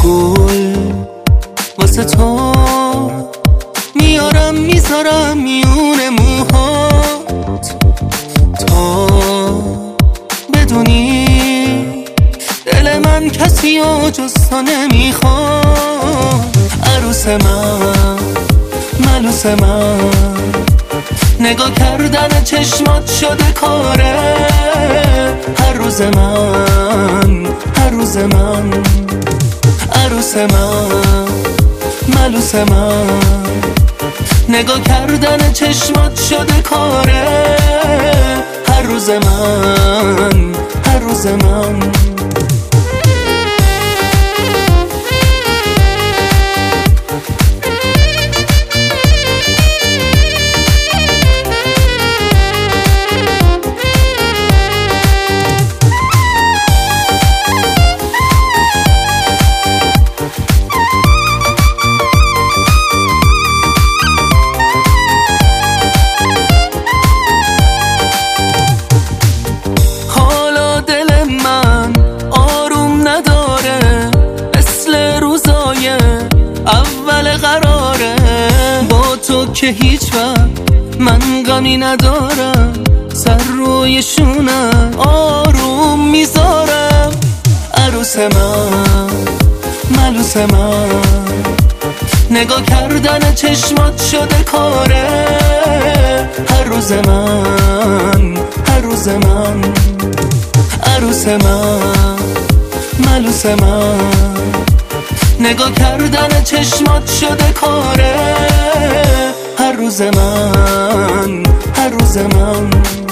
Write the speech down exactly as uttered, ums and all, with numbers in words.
گل واسه تو میارم میذارم میون موهات، تا بدونی دل من کسی و جز تو نمیخواد. عروس من، ملوس من، نگاه کردن چشمات شده کاره. هر روز من، هر روز من، عروس من، ملوس من، نگاه کردن چشمات شده کاره. هر روز من، هر روز من. اول قراره با تو که هیچ وقت من غمی ندارم، سر روی شونم آروم میذارم. عروس من، ملوس من، نگاه کردن چشمات شده کاره. هر روز من، هر روز من، عروس من، ملوس من، نگاه کردن چشمات شده کاره. هر روز من، هر روز من.